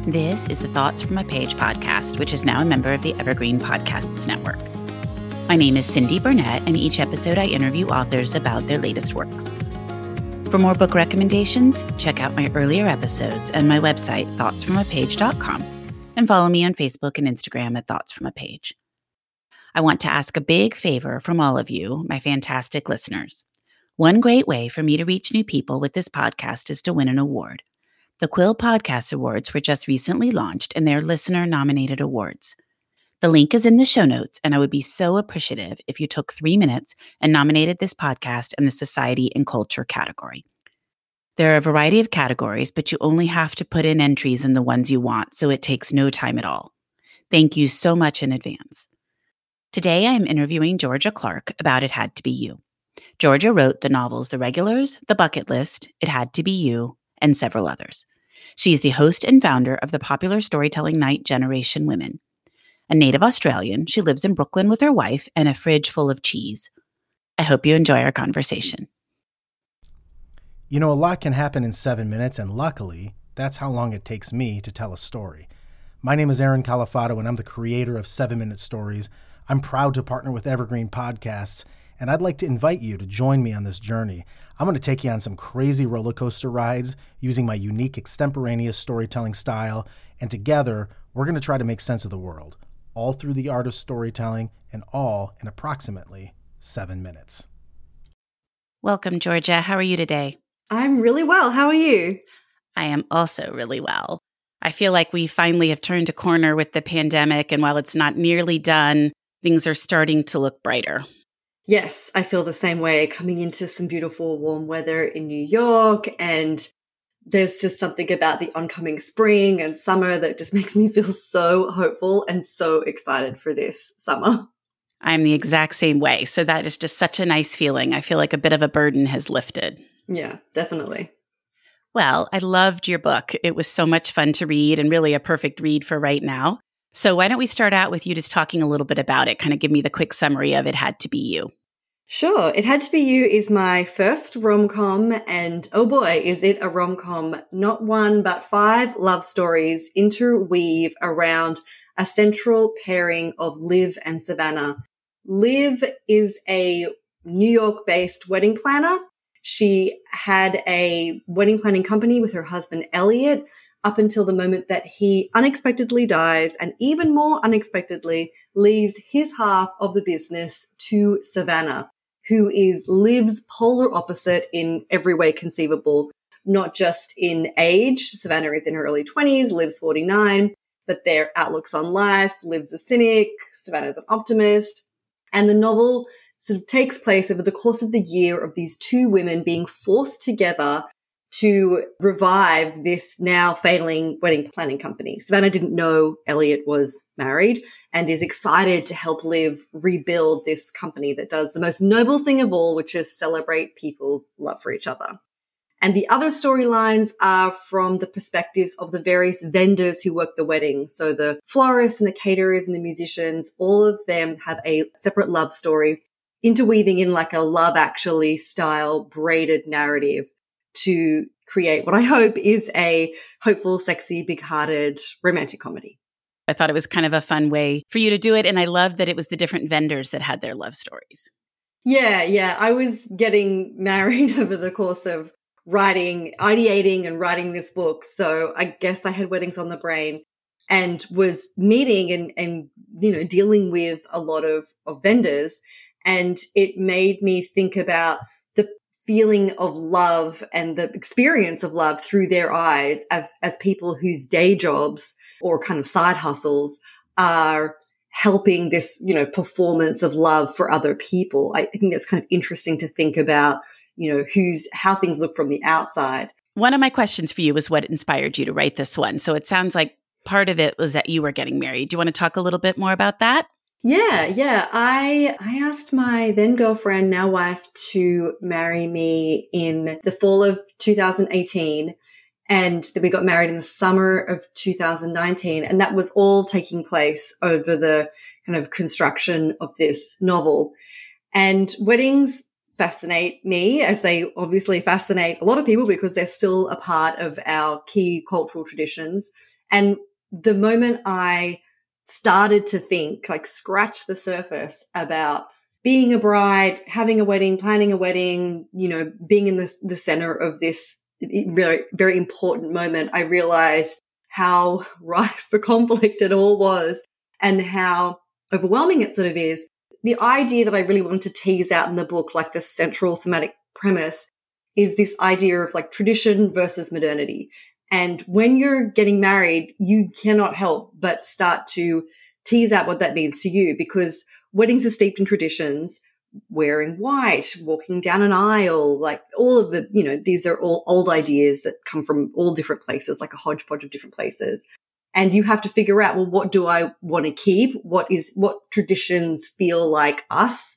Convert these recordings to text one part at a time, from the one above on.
This is the Thoughts from a Page podcast, which is now a member of the Evergreen Podcasts Network. My name is Cindy Burnett, and each episode I interview authors about their latest works. For more book recommendations, check out my earlier episodes and my website, thoughtsfromapage.com, and follow me on Facebook and Instagram at Thoughts From a Page. I want to ask a big favor from all of you, my fantastic listeners. One great way for me to reach new people with this podcast is to win an award. The Quill Podcast Awards were just recently launched, and they're listener-nominated awards. The link is in the show notes, and I would be so appreciative if you took 3 minutes and nominated this podcast in the Society and Culture category. There are a variety of categories, but you only have to put in entries in the ones you want, so it takes no time at all. Thank you so much in advance. Today, I am interviewing Georgia Clark about It Had to Be You. Georgia wrote the novels The Regulars, The Bucket List, It Had to Be You, and several others. She is the host and founder of the popular storytelling night Generation Women. A native Australian, she lives in Brooklyn with her wife and a fridge full of cheese. I hope you enjoy our conversation. You know, a lot can happen in 7 minutes, and luckily, that's how long it takes me to tell a story. My name is Aaron Califato, and I'm the creator of 7-Minute Stories. I'm proud to partner with Evergreen Podcasts, and I'd like to invite you to join me on this journey. I'm going to take you on some crazy roller coaster rides using my unique extemporaneous storytelling style, and together, we're going to try to make sense of the world, all through the art of storytelling, and all in approximately 7 minutes. Welcome, Georgia. How are you today? I'm really well. How are you? I am also really well. I feel like we finally have turned a corner with the pandemic, and while it's not nearly done, things are starting to look brighter. Yes, I feel the same way, coming into some beautiful warm weather in New York, and there's just something about the oncoming spring and summer that just makes me feel so hopeful and so excited for this summer. I'm the exact same way, so that is just such a nice feeling. I feel like a bit of a burden has lifted. Yeah, definitely. Well, I loved your book. It was so much fun to read and really a perfect read for right now. So why don't we start out with you just talking a little bit about it, kind of give me the quick summary of It Had to Be You. Sure. It Had to Be You is my first rom-com, and oh boy, is it a rom-com. Not one, but 5 love stories interweave around a central pairing of Liv and Savannah. Liv is a New York-based wedding planner. She had a wedding planning company with her husband, Elliot, up until the moment that he unexpectedly dies, and even more unexpectedly leaves his half of the business to Savannah, who is Liv's polar opposite in every way conceivable, not just in age. Savannah is in her early 20s, Liv's 49, but their outlooks on life. Liv's a cynic, Savannah's an optimist. And the novel sort of takes place over the course of the year of these 2 women being forced together to revive this now failing wedding planning company. Savannah didn't know Elliot was married and is excited to help Liv rebuild this company that does the most noble thing of all, which is celebrate people's love for each other. And the other storylines are from the perspectives of the various vendors who work the wedding. So the florists and the caterers and the musicians, all of them have a separate love story, interweaving in like a Love Actually style braided narrative to create what I hope is a hopeful, sexy, big-hearted romantic comedy. I thought it was kind of a fun way for you to do it, and I loved that it was the different vendors that had their love stories. Yeah. I was getting married over the course of ideating and writing this book, so I guess I had weddings on the brain and was meeting and dealing with a lot of vendors, and it made me think about the feeling of love and the experience of love through their eyes as people whose day jobs or kind of side hustles are helping this, performance of love for other people. I think that's kind of interesting to think about, how things look from the outside. One of my questions for you was what inspired you to write this one. So it sounds like part of it was that you were getting married. Do you want to talk a little bit more about that? Yeah. I asked my then girlfriend, now wife, to marry me in the fall of 2018. And then we got married in the summer of 2019. And that was all taking place over the kind of construction of this novel. And weddings fascinate me, as they obviously fascinate a lot of people, because they're still a part of our key cultural traditions. And the moment I started to think, like scratch the surface about being a bride, having a wedding, planning a wedding, being in the center of this very, very important moment, I realized how rife for conflict it all was and how overwhelming it sort of is. The idea that I really want to tease out in the book, like the central thematic premise, is this idea of like tradition versus modernity. And when you're getting married, you cannot help but start to tease out what that means to you, because weddings are steeped in traditions, wearing white, walking down an aisle, like all of the, these are all old ideas that come from all different places, like a hodgepodge of different places. And you have to figure out, well, what do I want to keep? What traditions feel like us,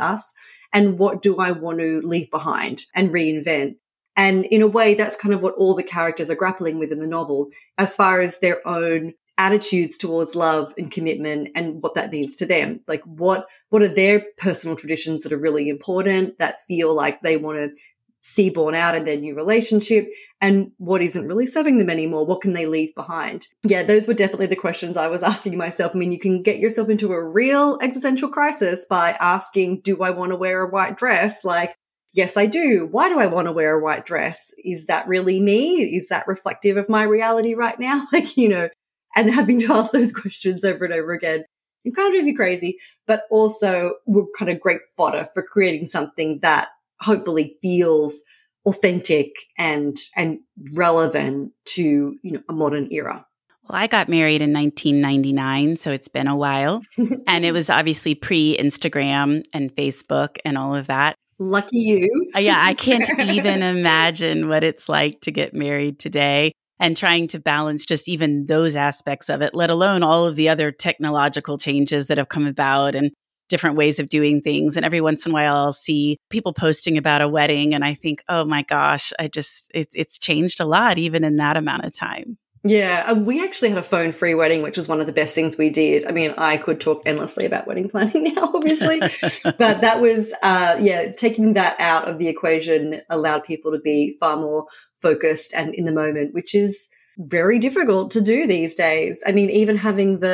and what do I want to leave behind and reinvent? And in a way, that's kind of what all the characters are grappling with in the novel, as far as their own attitudes towards love and commitment and what that means to them. Like what are their personal traditions that are really important, that feel like they want to see born out in their new relationship, and what isn't really serving them anymore? What can they leave behind? Yeah, those were definitely the questions I was asking myself. I mean, you can get yourself into a real existential crisis by asking, do I want to wear a white dress? Like, yes, I do. Why do I want to wear a white dress? Is that really me? Is that reflective of my reality right now? And having to ask those questions over and over again, it kind of drive you crazy, but also were kind of great fodder for creating something that hopefully feels authentic and relevant to, a modern era. Well, I got married in 1999, so it's been a while. And it was obviously pre-Instagram and Facebook and all of that. Lucky you. Yeah, I can't even imagine what it's like to get married today and trying to balance just even those aspects of it, let alone all of the other technological changes that have come about and different ways of doing things. And every once in a while, I'll see people posting about a wedding and I think, oh my gosh, it's changed a lot, even in that amount of time. Yeah, we actually had a phone-free wedding, which was one of the best things we did. I mean, I could talk endlessly about wedding planning now, obviously, but that was, taking that out of the equation allowed people to be far more focused and in the moment, which is very difficult to do these days. I mean, even having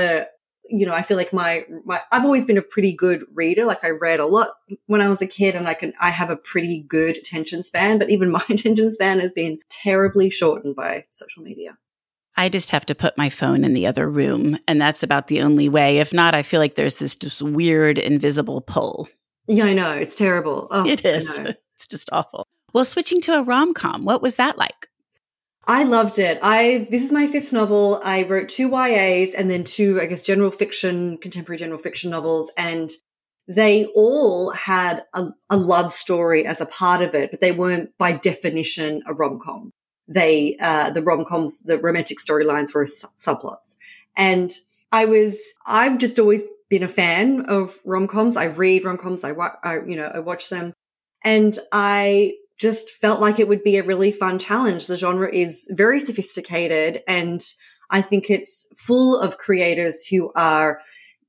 I feel like I've always been a pretty good reader. Like I read a lot when I was a kid, and I have a pretty good attention span, but even my attention span has been terribly shortened by social media. I just have to put my phone in the other room, and that's about the only way. If not, I feel like there's this just weird invisible pull. Yeah, I know. It's terrible. Oh, it is. It's just awful. Well, switching to a rom-com, what was that like? I loved it. This is my fifth novel. I wrote 2 YAs and then 2, I guess, contemporary general fiction novels. And they all had a love story as a part of it, but they weren't by definition a rom-com. The rom-coms, the romantic storylines were subplots. And I've just always been a fan of rom-coms. I read rom-coms. I watch them. And I just felt like it would be a really fun challenge. The genre is very sophisticated, and I think it's full of creators who are,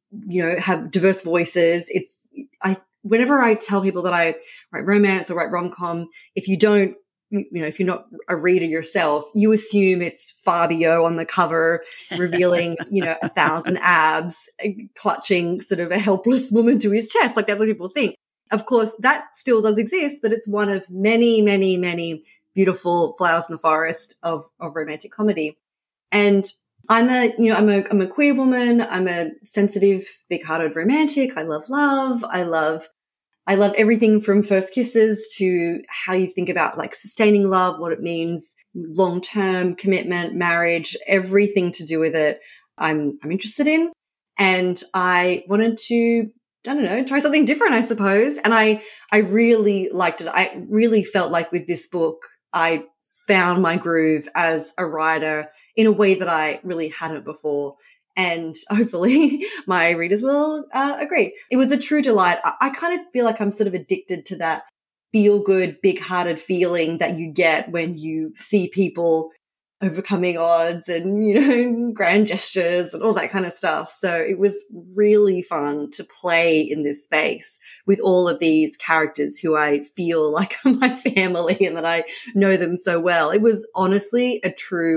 have diverse voices. Whenever I tell people that I write romance or write rom-com, if you're not a reader yourself, you assume it's Fabio on the cover revealing, 1,000 abs, clutching sort of a helpless woman to his chest. Like that's what people think. Of course, that still does exist, but it's one of many, many, many beautiful flowers in the forest of romantic comedy. And I'm a queer woman. I'm a sensitive, big-hearted romantic. I love love. I love everything from first kisses to how you think about like sustaining love, what it means, long-term commitment, marriage, everything to do with it. I'm interested in, and I wanted to, try something different, I suppose. And I really liked it. I really felt like with this book, I found my groove as a writer in a way that I really hadn't before. And hopefully my readers will agree. It was a true delight. I kind of feel like I'm sort of addicted to that feel-good, big-hearted feeling that you get when you see people overcoming odds and, grand gestures and all that kind of stuff. So it was really fun to play in this space with all of these characters who I feel like are my family and that I know them so well. It was honestly a true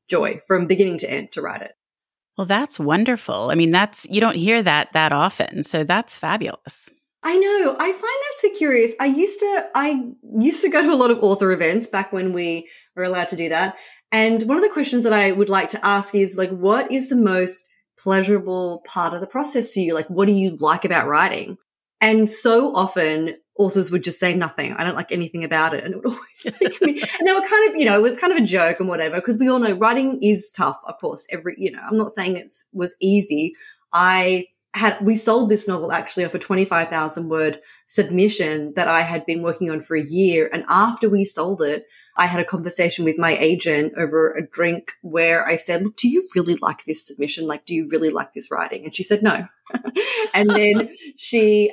joy from beginning to end to write it. Well, that's wonderful. I mean, you don't hear that often. So that's fabulous. I know. I find that so curious. I used to go to a lot of author events back when we were allowed to do that. And one of the questions that I would like to ask is like, what is the most pleasurable part of the process for you? Like, what do you like about writing? And so often authors would just say nothing. I don't like anything about it. And it would always make me, and they were kind of, it was kind of a joke and whatever, because we all know writing is tough, of course. I'm not saying it was easy. We sold this novel actually off a 25,000 word submission that I had been working on for a year. And after we sold it, I had a conversation with my agent over a drink where I said, look, do you really like this submission? Like, do you really like this writing? And she said, no. And then she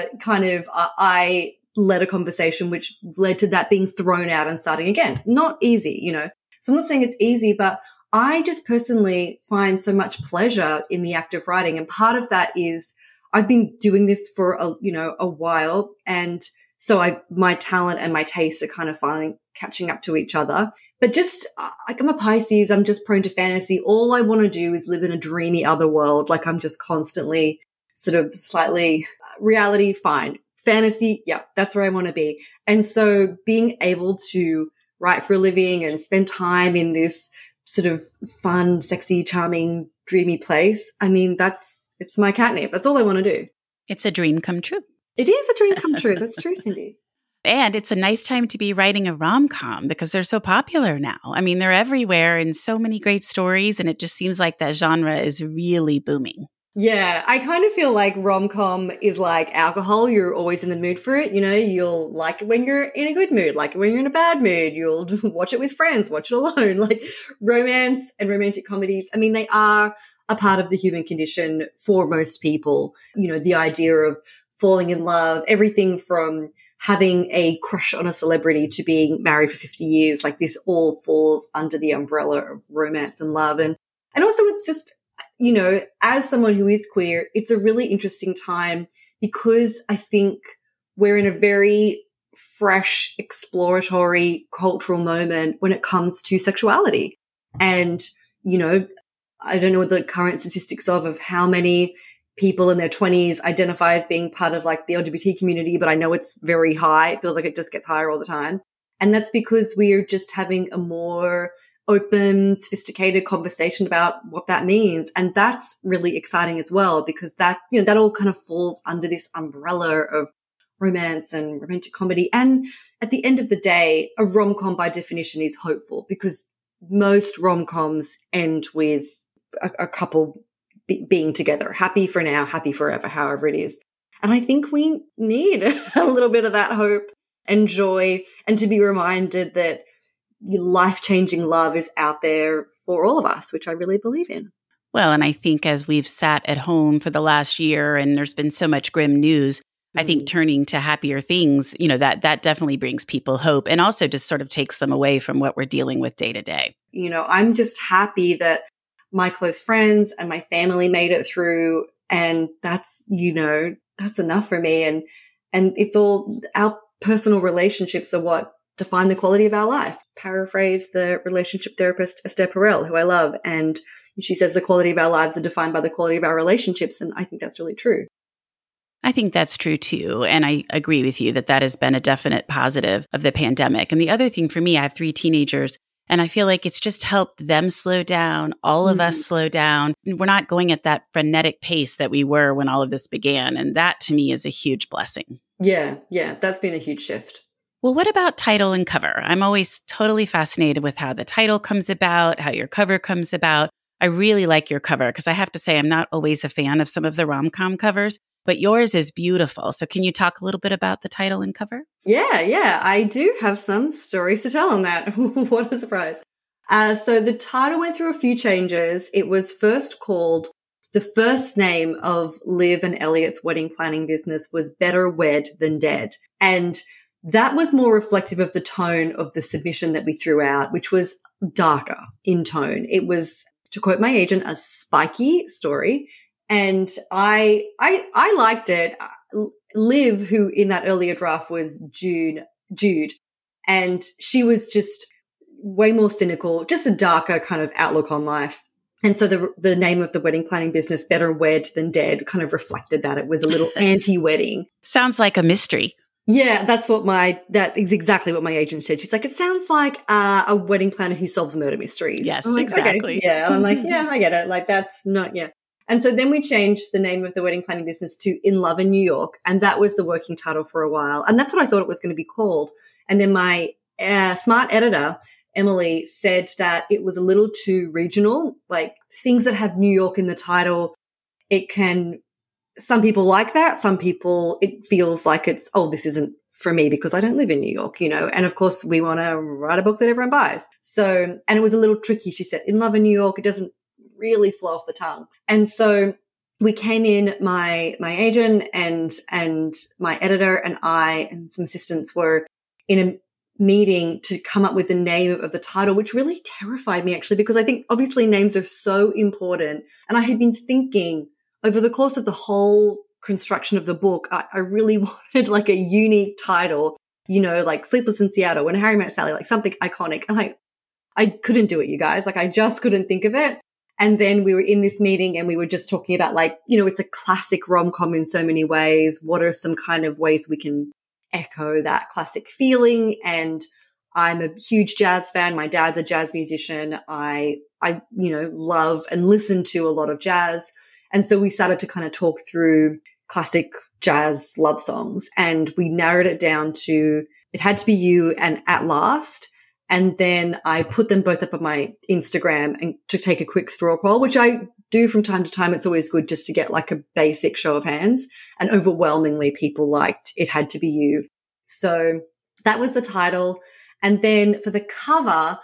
I led a conversation which led to that being thrown out and starting again. Not easy, So I'm not saying it's easy, but I just personally find so much pleasure in the act of writing. And part of that is I've been doing this for a while. And so my talent and my taste are kind of finally catching up to each other. But just like I'm a Pisces, I'm just prone to fantasy. All I want to do is live in a dreamy other world. Like I'm just constantly sort of slightly reality, fine. Fantasy, yeah, that's where I want to be. And so being able to write for a living and spend time in this sort of fun, sexy, charming, dreamy place, I mean, it's my catnip. That's all I want to do. It's a dream come true. It is a dream come true. That's true, Cindy. And it's a nice time to be writing a rom-com because they're so popular now. I mean, they're everywhere and so many great stories, and it just seems like that genre is really booming. Yeah, I kind of feel like rom-com is like alcohol. You're always in the mood for it. You'll like it when you're in a good mood, like it when you're in a bad mood. You'll watch it with friends, watch it alone. Like romance and romantic comedies, I mean, they are a part of the human condition for most people. The idea of falling in love, everything from having a crush on a celebrity to being married for 50 years, like this all falls under the umbrella of romance and love. And also it's just, as someone who is queer, it's a really interesting time because I think we're in a very fresh, exploratory cultural moment when it comes to sexuality. And, I don't know what the current statistics of how many people in their 20s identify as being part of like the LGBT community, but I know it's very high. It feels like it just gets higher all the time. And that's because we're just having a more open, sophisticated conversation about what that means. And that's really exciting as well, because that, that all kind of falls under this umbrella of romance and romantic comedy. And at the end of the day, a rom-com by definition is hopeful because most rom-coms end with a couple being together, happy for now, happy forever, however it is. And I think we need a little bit of that hope and joy, and to be reminded that life-changing love is out there for all of us, which I really believe in. Well, and I think as we've sat at home for the last year and there's been so much grim news, I think turning to happier things, that definitely brings people hope and also just sort of takes them away from what we're dealing with day to day. I'm just happy that my close friends and my family made it through, and that's enough for me. And it's all our personal relationships are what define the quality of our life. Paraphrase the relationship therapist Esther Perel, who I love. And she says the quality of our lives are defined by the quality of our relationships. And I think that's really true. I think that's true too. And I agree with you that has been a definite positive of the pandemic. And the other thing for me, I have 3 teenagers, and I feel like it's just helped them slow down, all of us slow down. We're not going at that frenetic pace that we were when all of this began. And that to me is a huge blessing. Yeah, that's been a huge shift. Well, what about title and cover? I'm always totally fascinated with how the title comes about, how your cover comes about. I really like your cover because I have to say I'm not always a fan of some of the rom-com covers, but yours is beautiful. So can you talk a little bit about the title and cover? Yeah. I do have some stories to tell on that. What a surprise. So the title went through a few changes. It was first called, the first name of Liv and Elliot's wedding planning business was Better Wed Than Dead. And that was more reflective of the tone of the submission that we threw out, which was darker in tone. It was, to quote my agent, a spiky story. And I liked it. Liv, who in that earlier draft was Jude, and she was just way more cynical, just a darker kind of outlook on life. And so the name of the wedding planning business, Better Wed Than Dead, kind of reflected that. It was a little anti-wedding. Sounds like a mystery. Yeah, that is exactly what my agent said. She's like, it sounds like a wedding planner who solves murder mysteries. Yes, I'm like, exactly. Okay. Yeah. And I'm like, yeah, I get it. Like, that's not, yeah. And so then we changed the name of the wedding planning business to In Love in New York. And that was the working title for a while. And that's what I thought it was going to be called. And then my smart editor, Emily, said that it was a little too regional, like things that have New York in the title. Some people like that. Some people, it feels like it's, oh, this isn't for me because I don't live in New York, And of course we want to write a book that everyone buys. So, and it was a little tricky. She said, In Love in New York, it doesn't really flow off the tongue. And so we came in, my agent and my editor and I and some assistants were in a meeting to come up with the name of the title, which really terrified me actually, because I think obviously names are so important. And I had been thinking over the course of the whole construction of the book, I really wanted like a unique title, like Sleepless in Seattle, When Harry Met Sally, like something iconic. And I couldn't do it, you guys. Like I just couldn't think of it. And then we were in this meeting and we were just talking about like, it's a classic rom-com in so many ways. What are some kind of ways we can echo that classic feeling? And I'm a huge jazz fan. My dad's a jazz musician. I love and listen to a lot of jazz. And so we started to kind of talk through classic jazz love songs, and we narrowed it down to It Had to Be You and At Last. And then I put them both up on my Instagram and to take a quick straw poll, which I do from time to time. It's always good just to get like a basic show of hands. And overwhelmingly people liked It Had to Be You. So that was the title. And then for the cover,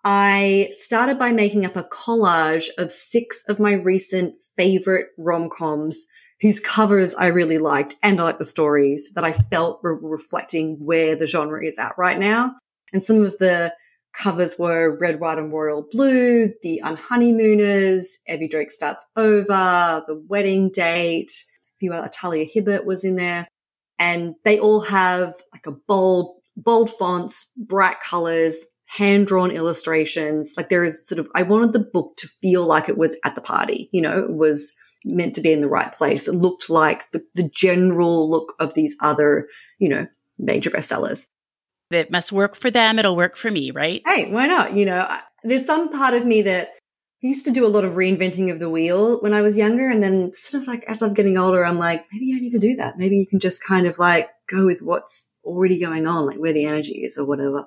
I started by making up a collage of 6 of my recent favorite rom-coms whose covers I really liked, and I liked the stories that I felt were reflecting where the genre is at right now. And some of the covers were Red, White and Royal Blue, The Unhoneymooners, Evie Drake Starts Over, The Wedding Date, a few other, Talia Hibbert was in there. And they all have like a bold fonts, bright colors, hand-drawn illustrations. Like there is I wanted the book to feel like it was at the party, it was meant to be in the right place. It looked like the general look of these other, major bestsellers. It must work for them. It'll work for me, right? Hey, why not? There's some part of me that used to do a lot of reinventing of the wheel when I was younger. And then sort of like as I'm getting older, I'm like, maybe I need to do that. Maybe you can just kind of like go with what's already going on, like where the energy is or whatever.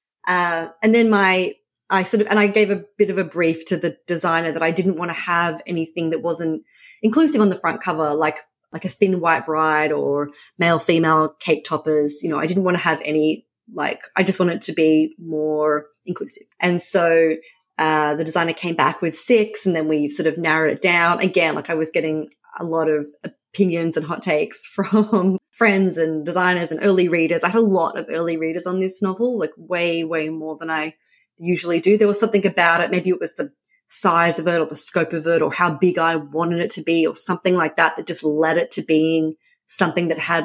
And then I gave a bit of a brief to the designer that I didn't want to have anything that wasn't inclusive on the front cover, like a thin white bride or male-female cake toppers. I didn't want to have any, I just wanted it to be more inclusive. And so the designer came back with 6, and then we sort of narrowed it down. Again, I was getting a lot of opinions and hot takes from friends and designers and early readers. I had a lot of early readers on this novel, like way, way more than I usually do. There was something about it. Maybe it was the size of it or the scope of it or how big I wanted it to be or something like that just led it to being something that had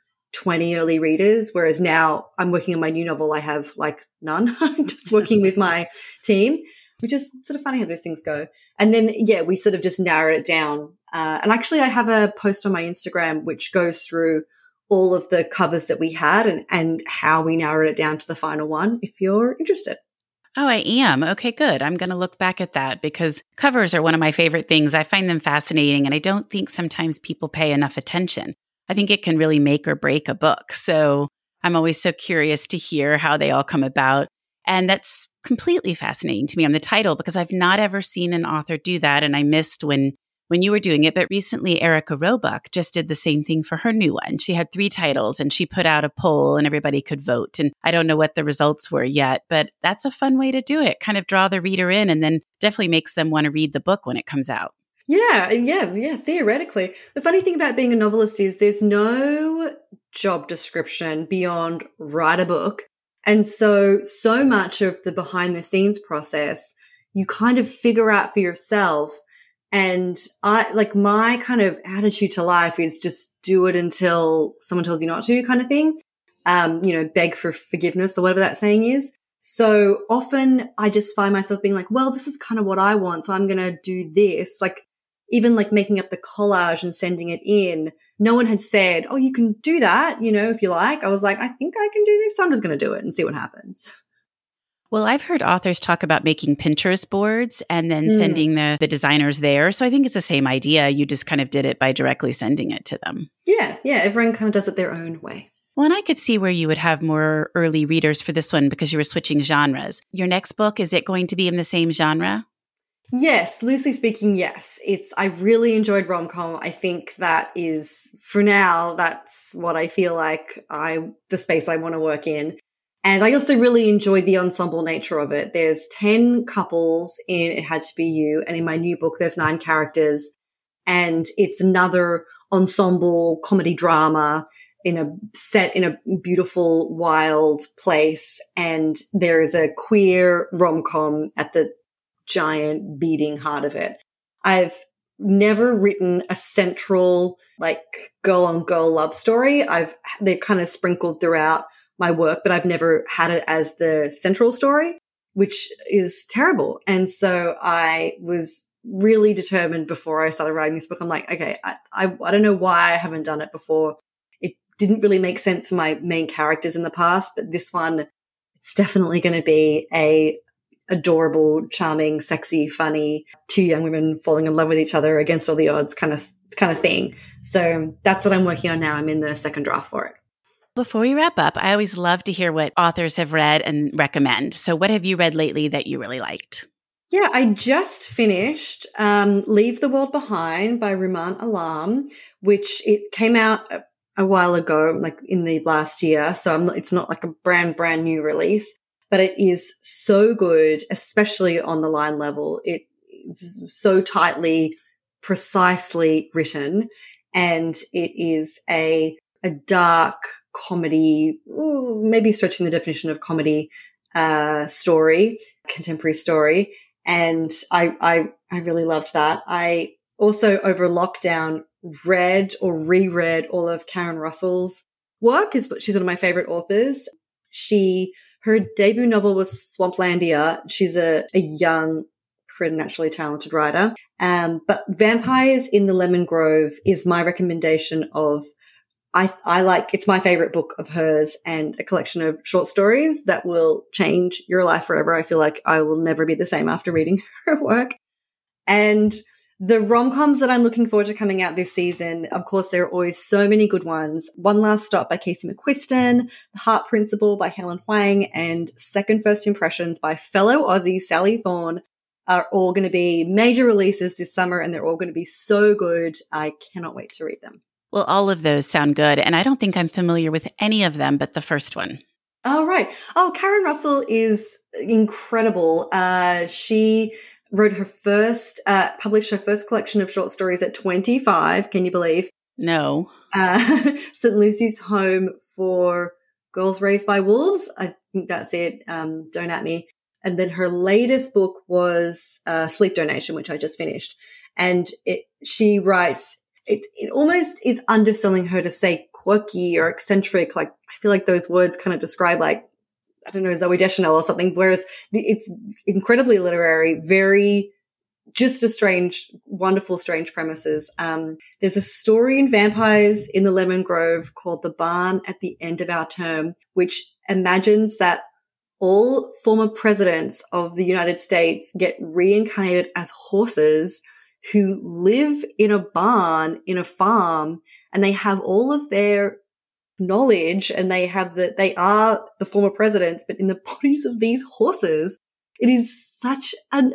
20 early readers. Whereas now I'm working on my new novel, I have none. I'm just working with my team, which is sort of funny how those things go. And then, we sort of just narrowed it down. And actually I have a post on my Instagram which goes through all of the covers that we had and how we narrowed it down to the final one, if you're interested. Oh, I am. Okay, good. I'm going to look back at that because covers are one of my favorite things. I find them fascinating, and I don't think sometimes people pay enough attention. I think it can really make or break a book. So I'm always so curious to hear how they all come about. And that's completely fascinating to me on the title because I've not ever seen an author do that. And I missed when you were doing it. But recently, Erica Roebuck just did the same thing for her new one. She had 3 titles and she put out a poll and everybody could vote. And I don't know what the results were yet, but that's a fun way to do it. Kind of draw the reader in and then definitely makes them want to read the book when it comes out. Yeah, theoretically. The funny thing about being a novelist is there's no job description beyond write a book. And so much of the behind the scenes process, you kind of figure out for yourself. And my kind of attitude to life is just do it until someone tells you not to kind of thing. Beg for forgiveness or whatever that saying is. So often I just find myself being like, well, this is kind of what I want, so I'm going to do this. Like even like making up the collage and sending it in. No one had said, oh, you can do that, if you like. I was like, I think I can do this. So I'm just going to do it and see what happens. Well, I've heard authors talk about making Pinterest boards and then sending the designers there. So I think it's the same idea. You just kind of did it by directly sending it to them. Yeah. Everyone kind of does it their own way. Well, and I could see where you would have more early readers for this one because you were switching genres. Your next book, is it going to be in the same genre? Yes, loosely speaking, yes. I really enjoyed rom-com. I think that is, for now, that's what I feel like the space I want to work in. And I also really enjoyed the ensemble nature of it. There's 10 couples in It Had to Be You, and in my new book, there's 9 characters. And it's another ensemble comedy drama set in a beautiful, wild place. And there is a queer rom-com at the giant beating heart of it. I've never written a central, like, girl-on-girl love story. They're kind of sprinkled throughout my work, but I've never had it as the central story, which is terrible. And so I was really determined before I started writing this book. I'm like, okay, I don't know why I haven't done it before. It didn't really make sense for my main characters in the past, but this one, it's definitely going to be a adorable, charming, sexy, funny, 2 young women falling in love with each other against all the odds kind of thing. So that's what I'm working on now. I'm in the second draft for it. Before we wrap up, I always love to hear what authors have read and recommend. So what have you read lately that you really liked? Yeah, I just finished Leave the World Behind by Rumaan Alam, which it came out a while ago, like in the last year. So it's not like a brand new release, but it is so good, especially on the line level. It's so tightly, precisely written, and it is a dark comedy, maybe stretching the definition of comedy, story, contemporary story. And I really loved that. I also, over lockdown, read or reread all of Karen Russell's work. She's one of my favorite authors. Her debut novel was Swamplandia. She's a young, preternaturally talented writer. But Vampires in the Lemon Grove is my recommendation of, it's my favorite book of hers and a collection of short stories that will change your life forever. I feel like I will never be the same after reading her work. And the rom-coms that I'm looking forward to coming out this season, of course, there are always so many good ones. One Last Stop by Casey McQuiston, The Heart Principle by Helen Huang, and Second First Impressions by fellow Aussie Sally Thorne are all going to be major releases this summer, and they're all going to be so good. I cannot wait to read them. Well, all of those sound good, and I don't think I'm familiar with any of them but the first one. Oh, right. Oh, Karen Russell is incredible. She wrote published her first collection of short stories at 25. Can you believe? No. St. Lucy's Home for Girls Raised by Wolves. I think that's it. Don't at me. And then her latest book was Sleep Donation, which I just finished. And she writes, it almost is underselling her to say quirky or eccentric. Like, I feel like those words kind of describe, like, I don't know, Zooey Deschanel or something, whereas it's incredibly literary, very just a wonderful, strange premises. There's a story in Vampires in the Lemon Grove called The Barn at the End of Our Term, which imagines that all former presidents of the United States get reincarnated as horses who live in a barn, in a farm, and they have all of their knowledge and they are the former presidents, but in the bodies of these horses. It is such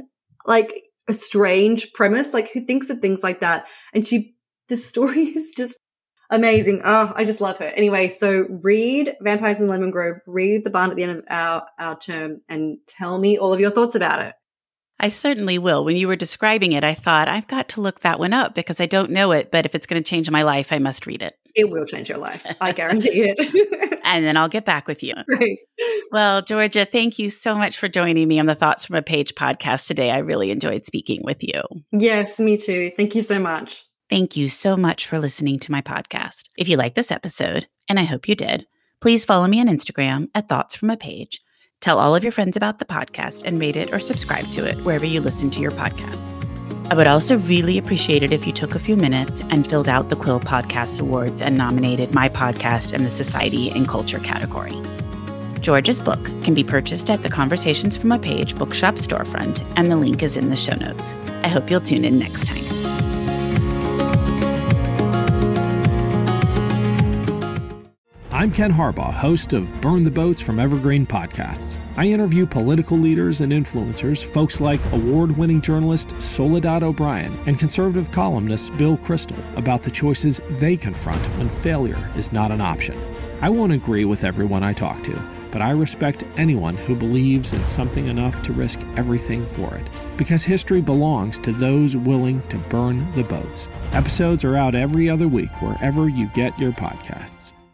a strange premise. Like, who thinks of things like that? And the story is just amazing. Oh, I just love her. Anyway, so read Vampires in the Lemon Grove, read The Barn at the End of our Term, and tell me all of your thoughts about it. I certainly will. When you were describing it, I thought, I've got to look that one up because I don't know it, but if it's going to change my life, I must read it. It will change your life. I guarantee it. And then I'll get back with you. Right. Well, Georgia, thank you so much for joining me on the Thoughts from a Page podcast today. I really enjoyed speaking with you. Yes, me too. Thank you so much. Thank you so much for listening to my podcast. If you like this episode, and I hope you did, please follow me on Instagram at Thoughts from a Page. Tell all of your friends about the podcast and rate it or subscribe to it wherever you listen to your podcasts. I would also really appreciate it if you took a few minutes and filled out the Quill Podcast Awards and nominated my podcast in the Society and Culture category. George's book can be purchased at the Conversations from a Page bookshop storefront, and the link is in the show notes. I hope you'll tune in next time. I'm Ken Harbaugh, host of Burn the Boats from Evergreen Podcasts. I interview political leaders and influencers, folks like award-winning journalist Soledad O'Brien and conservative columnist Bill Kristol, about the choices they confront when failure is not an option. I won't agree with everyone I talk to, but I respect anyone who believes in something enough to risk everything for it. Because history belongs to those willing to burn the boats. Episodes are out every other week wherever you get your podcasts.